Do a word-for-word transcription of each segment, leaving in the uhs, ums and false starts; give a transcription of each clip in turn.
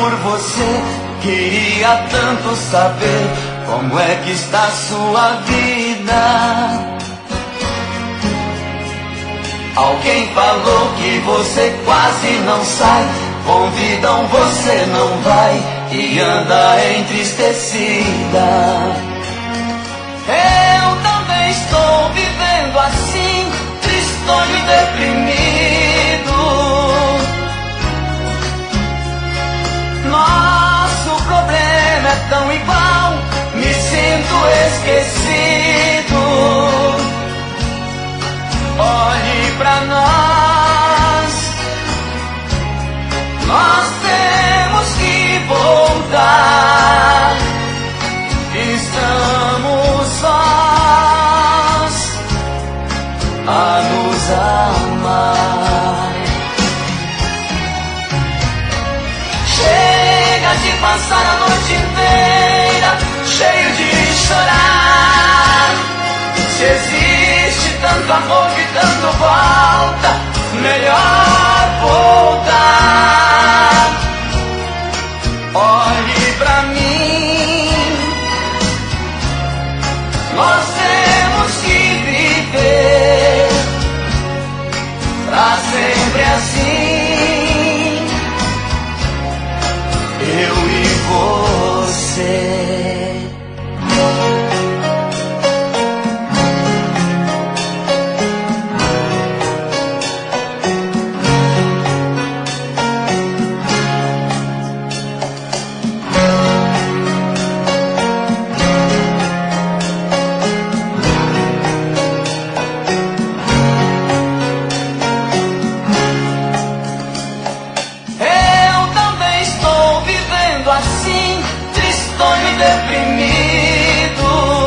por você. Queria tanto saber como é que está a sua vida. Alguém falou que você quase não sai, convidam, você não vai e anda entristecida. Eu também estou vivendo assim, tristonho e deprimido. Nosso problema é tão igual, me sinto esquecido. Olhe pra nós, nós temos que voltar. Estamos sós a nos amar. Chega de passar a noite inteira cheio de chorar. Se existe tanto amor que tanto volta, melhor voltar. Olhe pra mim, nós temos que viver pra sempre assim, eu e você. Deprimido,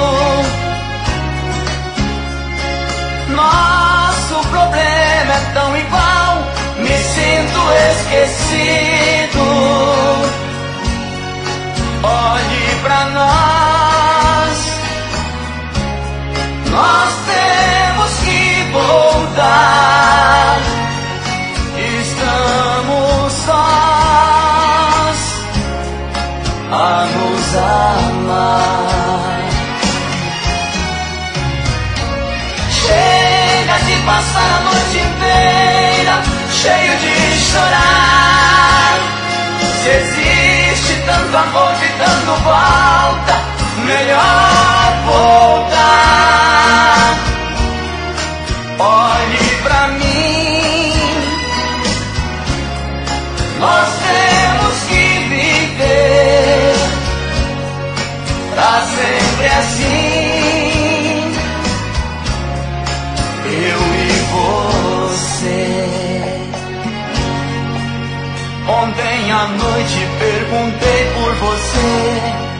nosso problema é tão igual, me sinto esquecido. Olhe pra nós, nós temos que voltar. Estamos sós a nos amar. Chega de passar a noite inteira cheio de chorar. Se existe tanto amor que tanto volta, melhor voltar. Olhe pra mim, nós temos que viver pra sempre assim, eu e você. Ontem à noite perguntei por você,